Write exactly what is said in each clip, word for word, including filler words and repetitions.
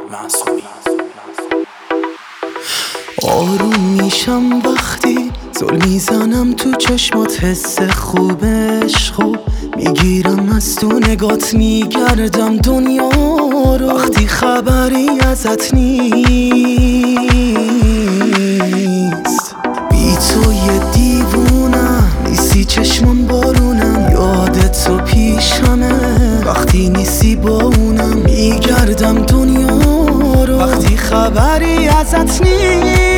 معصومی. آروم میشم وقتی زل میزنم تو چشمات، حس خوب عشقو میگیرم از تو نگات، میگردم دنیا رو وقتی خبری ازت نیست. بی تو یه دیوونم، نیستی چشمم بارونم، یادت تو پیشمه وقتی نیستی با اونم، میگردم دنیا رو وقتی خبری ازت نیست.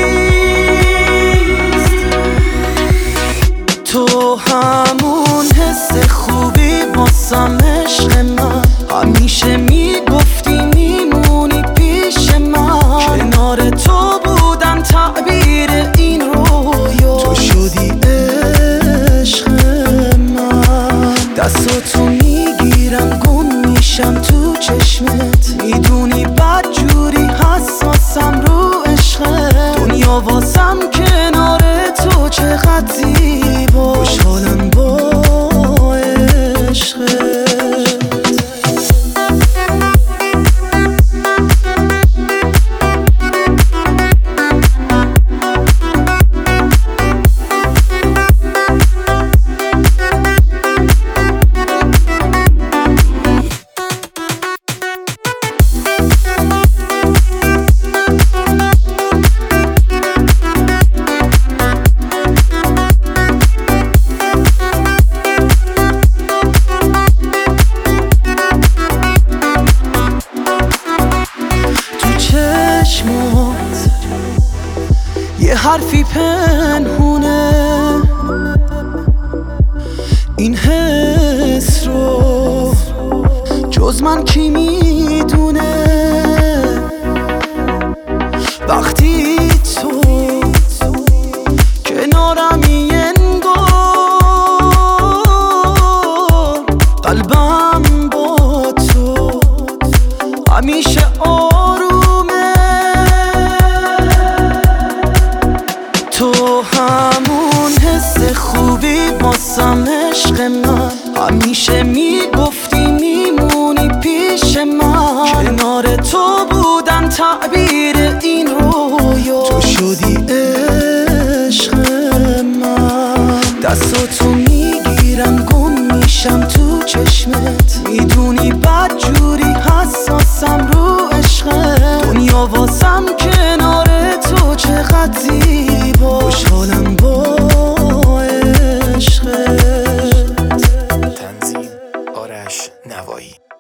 تو همون حس خوبی واسم عشق من، همیشه میگفتی میمونی پیش من، کنار تو بودن تعبیر این رویا، تو شدی عشق من. دستاتو میگیرم گم میشم تو چشمت، میدونی بد جوری حساسم رو عشقت، دنیا واسم کنار تو چقدر زیبا، خوشحالم با عشقت. یه حرفی پنهونه، این حس رو جز من کی میدونه، وقتی تو کنارمی انگار قلبم با تو همیشه آرومه. تو همون حس خوبی واسم عشق من، همیشه میگفتی میمونی پیش من، کنار تو بودن تعبیر این رویا، تو شدی عشق من. دستاتو میگیرم گم میشم تو چشمت، میدونی بد جوری حساسم رو عشقت، دنیا واسم کنار تو چقدر زیبا، خوشحالم با عشقت. تنظیم آرش نوایی.